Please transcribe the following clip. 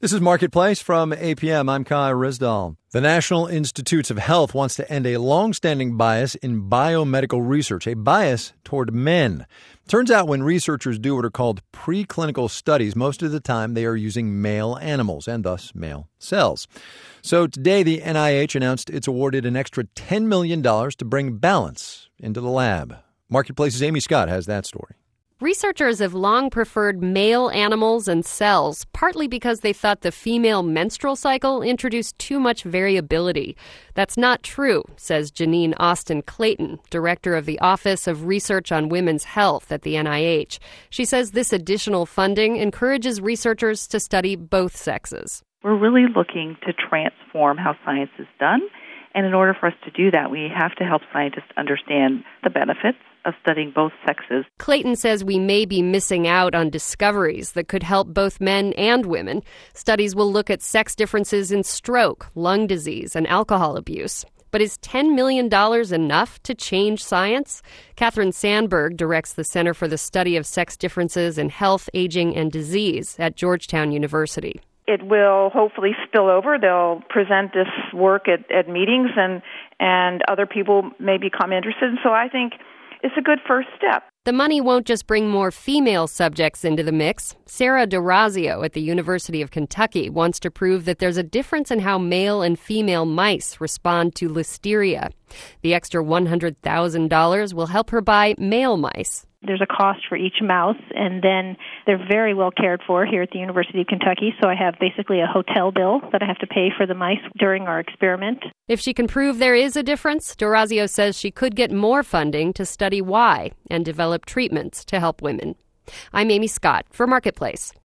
This is Marketplace from APM. I'm Kai Rizdal. The National Institutes of Health wants to end a long-standing bias in biomedical research, a bias toward men. Turns out when researchers do what are called preclinical studies, most of the time they are using male animals and thus male cells. So today the NIH announced it's awarded an extra $10 million to bring balance into the lab. Marketplace's Amy Scott has that story. Researchers have long preferred male animals and cells, partly because they thought the female menstrual cycle introduced too much variability. That's not true, says Janine Austin Clayton, director of the Office of Research on Women's Health at the NIH. She says this additional funding encourages researchers to study both sexes. We're really looking to transform how science is done, and in order for us to do that, we have to help scientists understand the benefits of studying both sexes. Clayton says we may be missing out on discoveries that could help both men and women. Studies will look at sex differences in stroke, lung disease, and alcohol abuse. But is $10 million enough to change science? Catherine Sandberg directs the Center for the Study of Sex Differences in Health, Aging, and Disease at Georgetown University. It will hopefully spill over. They'll present this work at meetings, and other people may become interested. So I think it's a good first step. The money won't just bring more female subjects into the mix. Sarah D'Orazio at the University of Kentucky wants to prove that there's a difference in how male and female mice respond to listeria. The extra $100,000 will help her buy male mice. There's a cost for each mouse, and then they're very well cared for here at the University of Kentucky, so I have basically a hotel bill that I have to pay for the mice during our experiment. If she can prove there is a difference, D'Orazio says she could get more funding to study why and develop treatments to help women. I'm Amy Scott for Marketplace.